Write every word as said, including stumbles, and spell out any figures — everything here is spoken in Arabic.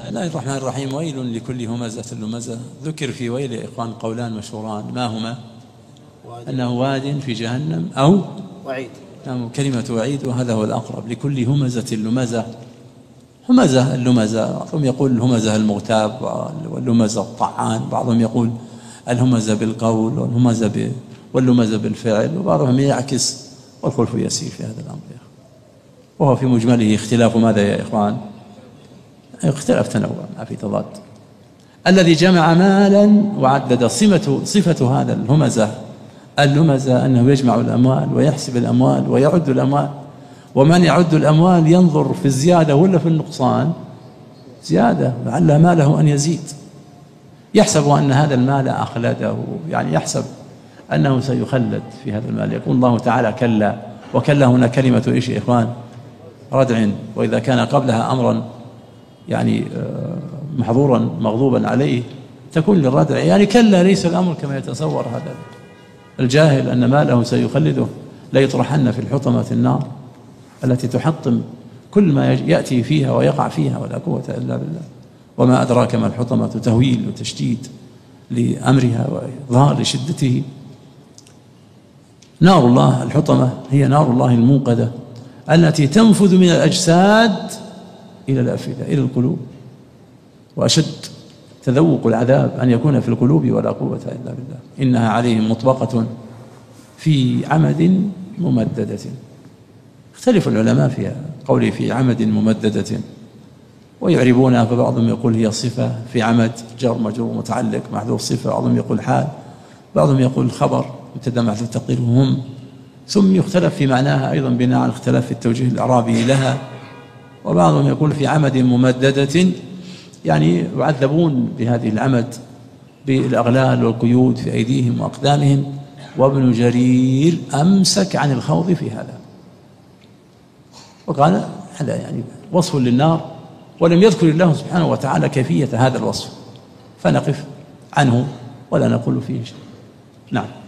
بسم الله الرحمن الرحيم. ويل لكل همزة لمزة. ذكر في ويل يا إخوان قولان مشهوران، ما هما؟ أنه واد في جهنم أو وعيد، نعم كلمة وعيد، وهذا هو الأقرب. لكل همزة لمزة. همزة اللمزة، بعضهم يقول الهمزة المغتاب واللمزة الطعان، بعضهم يقول الهمزة بالقول والهمزة ب... واللمزة بالفعل، وبعضهم يعكس، والخلف يسير في هذا الأمر، وهو في مجمله اختلاف ماذا يا إخوان؟ اختلاف تنوع، ما في تضاد. الذي جمع مالا وعدد صفة صفة هذا الهمزة اللمزة أنه يجمع الأموال ويحسب الأموال ويعد الأموال، ومن يعد الأموال ينظر في الزيادة ولا في النقصان؟ زيادة، لعل ماله أن يزيد. يحسب أن هذا المال أخلده، يعني يحسب أنه سيخلد في هذا المال. يقول الله تعالى كلا، وكلا هنا كلمة إيش يا إخوان؟ ردع، وإذا كان قبلها أمرا يعني محظورا مغضوبا عليه تكون للردع، يعني كلا ليس الأمر كما يتصور هذا الجاهل أن ماله سيخلده، ليطرحن في الحطمة النار التي تحطم كل ما يأتي فيها ويقع فيها، ولا قوة إلا بالله. وما أدراك ما الحطمة، تهويل وتشديد لأمرها وإظهار لشدته. نار الله الحطمة هي نار الله الموقدة التي تنفذ من الأجساد إلى الأفئدة، إلى القلوب، وأشد تذوق العذاب أن يكون في القلوب، ولا قوة إلا بالله. إنها عليهم مطبقة في عمد ممددة. اختلف العلماء في قوله في عمد ممددة، ويعربونها، فبعضهم يقول هي صفة في عمد، جر مجرور متعلق محذوف صفة، بعضهم يقول حال، بعضهم يقول خبر مبتدا محذوف تقديره هم. ثم يختلف في معناها أيضا بناء على اختلاف في التوجيه الإعرابي لها. وبعضهم يقول في عمد ممددة يعني يعذبون بهذه العمد بالأغلال والقيود في أيديهم وأقدامهم. وابن جرير أمسك عن الخوض في هذا، وقال هذا يعني وصف للنار، ولم يذكر الله سبحانه وتعالى كيفية هذا الوصف، فنقف عنه ولا نقول فيه شيء. نعم.